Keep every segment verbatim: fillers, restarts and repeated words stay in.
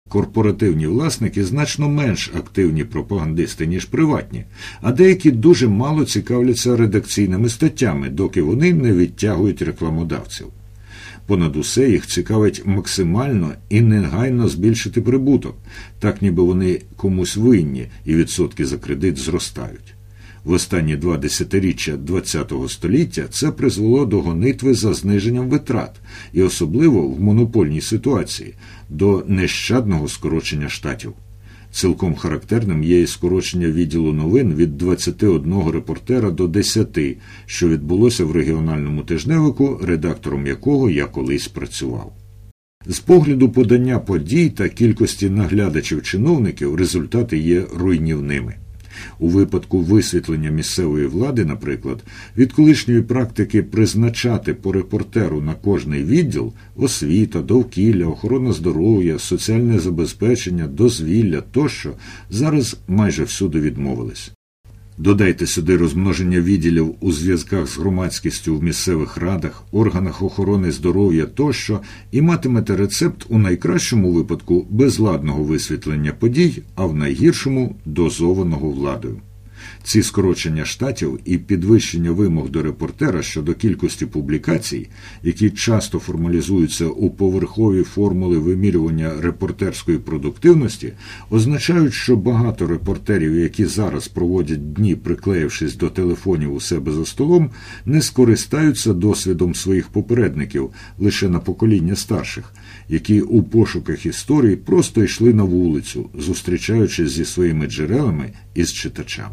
Корпоративні власники значно менш активні пропагандисти, ніж приватні, а деякі дуже мало цікавляться редакційними статтями, доки вони не відтягують рекламодавців. Понад усе їх цікавить максимально і негайно збільшити прибуток, так ніби вони комусь винні і відсотки за кредит зростають. В останні два десятиріччя ХХ століття це призвело до гонитви за зниженням витрат, і особливо в монопольній ситуації, до нещадного скорочення штатів. Цілком характерним є і скорочення відділу новин від двадцяти одного репортера до десяти, що відбулося в регіональному тижневику, редактором якого я колись працював. З погляду подання подій та кількості наглядачів-чиновників результати є руйнівними. У випадку висвітлення місцевої влади, наприклад, від колишньої практики призначати по репортеру на кожний відділ – освіта, довкілля, охорона здоров'я, соціальне забезпечення, дозвілля тощо – зараз майже всюди відмовились. Додайте сюди розмноження відділів у зв'язках з громадськістю в місцевих радах, органах охорони здоров'я тощо і матимете рецепт у найкращому випадку безладного висвітлення подій, а в найгіршому – дозованого владою. Ці скорочення штатів і підвищення вимог до репортера щодо кількості публікацій, які часто формалізуються у поверхові формули вимірювання репортерської продуктивності, означають, що багато репортерів, які зараз проводять дні, приклеївшись до телефонів у себе за столом, не скористаються досвідом своїх попередників лише на покоління старших, які у пошуках історії просто йшли на вулицю, зустрічаючись зі своїми джерелами і з читачами.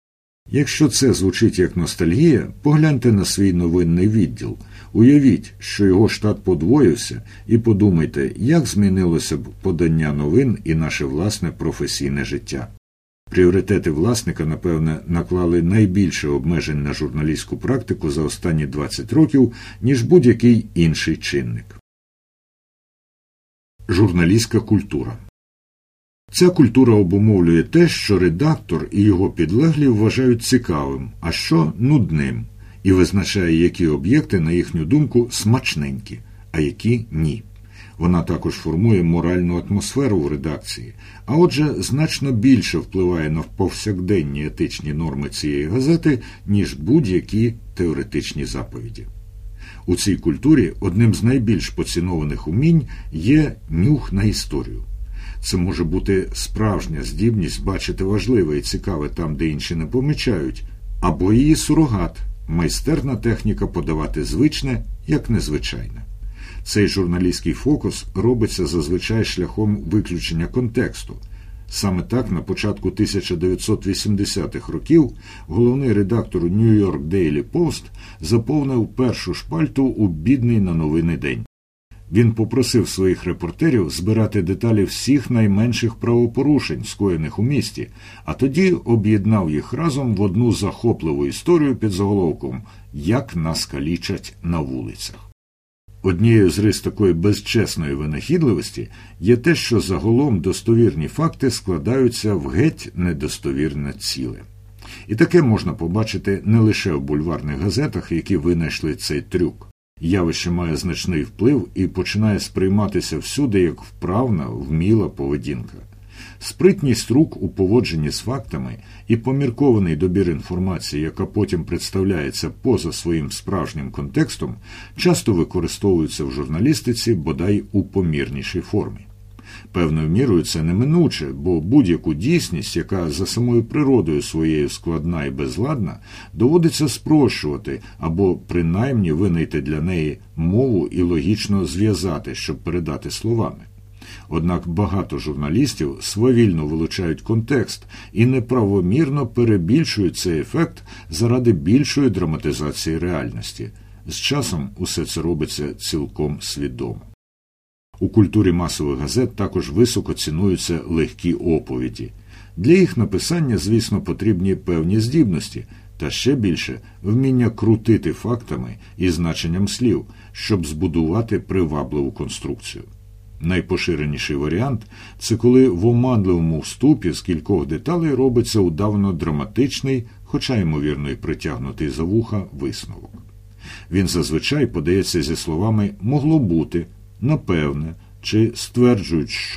Якщо це звучить як ностальгія, погляньте на свій новинний відділ. Уявіть, що його штат подвоївся, і подумайте, як змінилося б подання новин і наше власне професійне життя. Пріоритети власника, напевне, наклали найбільше обмежень на журналістську практику за останні двадцять років, ніж будь-який інший чинник. Журналістська культура. Ця культура обумовлює те, що редактор і його підлеглі вважають цікавим, а що – нудним, і визначає, які об'єкти, на їхню думку, смачненькі, а які – ні. Вона також формує моральну атмосферу в редакції, а отже, значно більше впливає на повсякденні етичні норми цієї газети, ніж будь-які теоретичні заповіді. У цій культурі одним з найбільш поцінованих умінь є нюх на історію. Це може бути справжня здібність бачити важливе і цікаве там, де інші не помічають, або її сурогат – майстерна техніка подавати звичне, як незвичайне. Цей журналістський фокус робиться зазвичай шляхом виключення контексту. Саме так на початку тисяча дев'ятсот вісімдесятих років головний редактор New York Daily Post заповнив першу шпальту у бідний на новини день. Він попросив своїх репортерів збирати деталі всіх найменших правопорушень, скоєних у місті, а тоді об'єднав їх разом в одну захопливу історію під заголовком «Як нас калічать на вулицях». Однією з рис такої безчесної винахідливості є те, що загалом достовірні факти складаються в геть недостовірне ціле. І таке можна побачити не лише в бульварних газетах, які винайшли цей трюк. Явище має значний вплив і починає сприйматися всюди як вправна, вміла поведінка. Спритність рук у поводженні з фактами і поміркований добір інформації, яка потім представляється поза своїм справжнім контекстом, часто використовуються в журналістиці бодай у помірнішій формі. Певною мірою це неминуче, бо будь-яку дійсність, яка за самою природою своєю складна і безладна, доводиться спрощувати або принаймні винайти для неї мову і логічно зв'язати, щоб передати словами. Однак багато журналістів свавільно вилучають контекст і неправомірно перебільшують цей ефект заради більшої драматизації реальності. З часом усе це робиться цілком свідомо. У культурі масових газет також високо цінуються легкі оповіді. Для їх написання, звісно, потрібні певні здібності, та ще більше вміння крутити фактами і значенням слів, щоб збудувати привабливу конструкцію. Найпоширеніший варіант – це коли в оманливому вступі з кількох деталей робиться удавано драматичний, хоча, ймовірно, і притягнутий за вуха, висновок. Він зазвичай подається зі словами «могло бути», «напевне» чи «стверджують, що».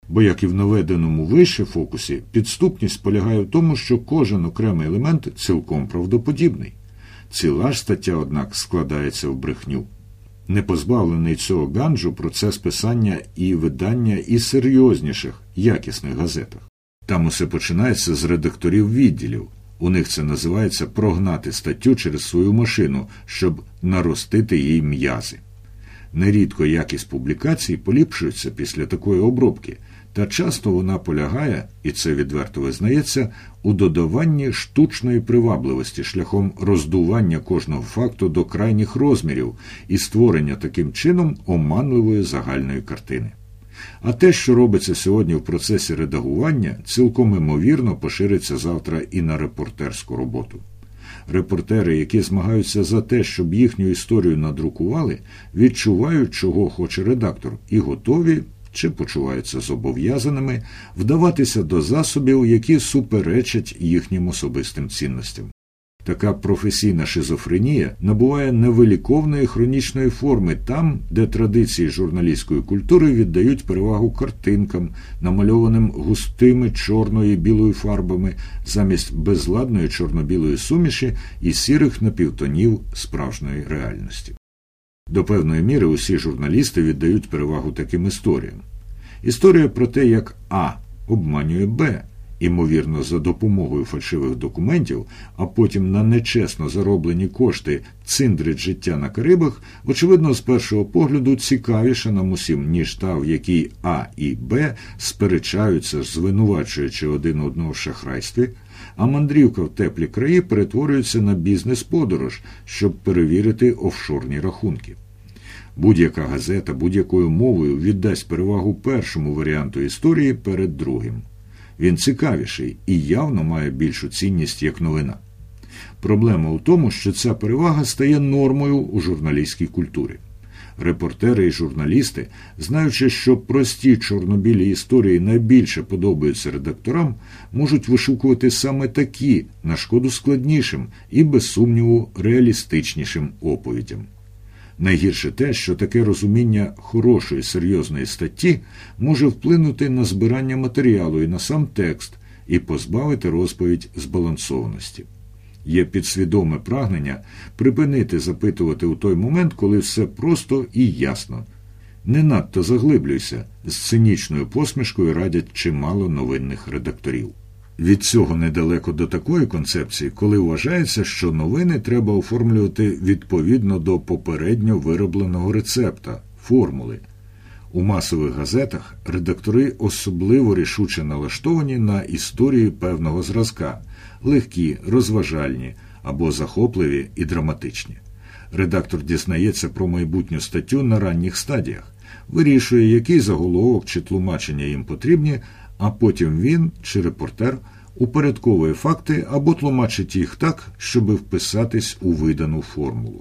Бо, як і в наведеному вище фокусі, підступність полягає в тому, що кожен окремий елемент цілком правдоподібний. Ціла ж стаття, однак, складається в брехню. Не позбавлений цього ганджу процес писання і видання і серйозніших, якісних газетах. Там усе починається з редакторів відділів. У них це називається прогнати статтю через свою машину, щоб наростити їй м'язи. Нерідко якість публікацій поліпшується після такої обробки, та часто вона полягає, і це відверто визнається, у додаванні штучної привабливості шляхом роздування кожного факту до крайніх розмірів і створення таким чином оманливої загальної картини. А те, що робиться сьогодні в процесі редагування, цілком імовірно пошириться завтра і на репортерську роботу. Репортери, які змагаються за те, щоб їхню історію надрукували, відчувають, чого хоче редактор, і готові, чи почуваються зобов'язаними, вдаватися до засобів, які суперечать їхнім особистим цінностям. Така професійна шизофренія набуває невиліковної хронічної форми там, де традиції журналістської культури віддають перевагу картинкам, намальованим густими чорною і білою фарбами, замість безладної чорно-білої суміші і сірих напівтонів справжньої реальності. До певної міри усі журналісти віддають перевагу таким історіям. Історія про те, як А обманює Б, імовірно, за допомогою фальшивих документів, а потім на нечесно зароблені кошти циндрить життя на Карибах, очевидно, з першого погляду цікавіша нам усім, ніж та, в якій А і Б сперечаються, звинувачуючи один одного в шахрайстві, а мандрівка в теплі краї перетворюється на бізнес-подорож, щоб перевірити офшорні рахунки. Будь-яка газета будь-якою мовою віддасть перевагу першому варіанту історії перед другим. Він цікавіший і явно має більшу цінність як новина. Проблема у тому, що ця перевага стає нормою у журналістській культурі. Репортери і журналісти, знаючи, що прості чорно-білі історії найбільше подобаються редакторам, можуть вишукувати саме такі, на шкоду складнішим і, без сумніву, реалістичнішим оповідям. Найгірше те, що таке розуміння хорошої, серйозної статті може вплинути на збирання матеріалу і на сам текст і позбавити розповідь збалансованості. Є підсвідоме прагнення припинити запитувати у той момент, коли все просто і ясно. Не надто заглиблюйся, з цинічною посмішкою радять чимало новинних редакторів. Від цього недалеко до такої концепції, коли вважається, що новини треба оформлювати відповідно до попередньо виробленого рецепта, формули. У масових газетах редактори особливо рішуче налаштовані на історії певного зразка – легкі, розважальні або захопливі і драматичні. Редактор дізнається про майбутню статтю на ранніх стадіях, вирішує, який заголовок чи тлумачення їм потрібні, а потім він, чи репортер, упорядковує факти або тлумачить їх так, щоби вписатись у видану формулу.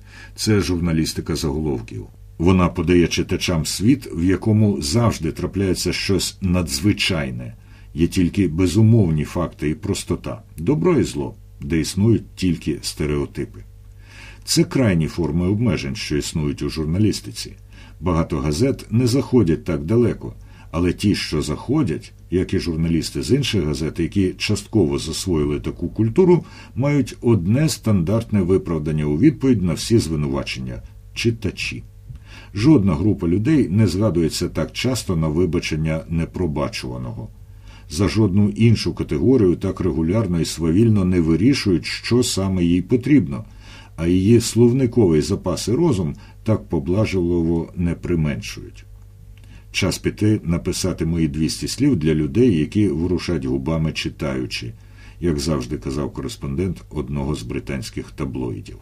Це журналістика заголовків. Вона подає читачам світ, в якому завжди трапляється щось надзвичайне, є тільки безумовні факти і простота, добро і зло, де існують тільки стереотипи. Це крайні форми обмежень, що існують у журналістиці. Багато газет не заходять так далеко, але ті, що заходять, як і журналісти з інших газет, які частково засвоїли таку культуру, мають одне стандартне виправдання у відповідь на всі звинувачення – читачі. Жодна група людей не згадується так часто на вибачення непробачуваного. За жодну іншу категорію так регулярно і свавільно не вирішують, що саме їй потрібно, а її словниковий запас і розум так поблажливо не применшують. Час піти написати мої двісті слів для людей, які ворушать губами читаючи, як завжди казав кореспондент одного з британських таблоїдів.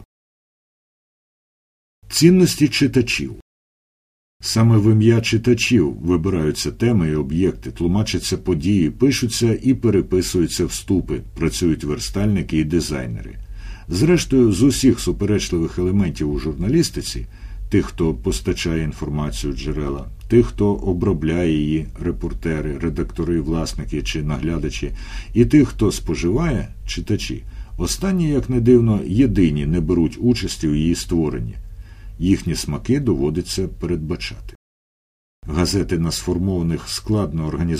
Цінності читачів. Саме в ім'я читачів вибираються теми і об'єкти, тлумачаться події, пишуться і переписуються вступи, працюють верстальники і дизайнери. Зрештою, з усіх суперечливих елементів у журналістиці, тих, хто постачає інформацію джерела, тих, хто обробляє її, репортери, редактори, власники чи наглядачі, і тих, хто споживає, читачі, останні, як не дивно, єдині не беруть участі у її створенні. Їхні смаки доводиться передбачати. Газети на сформованих складно організованих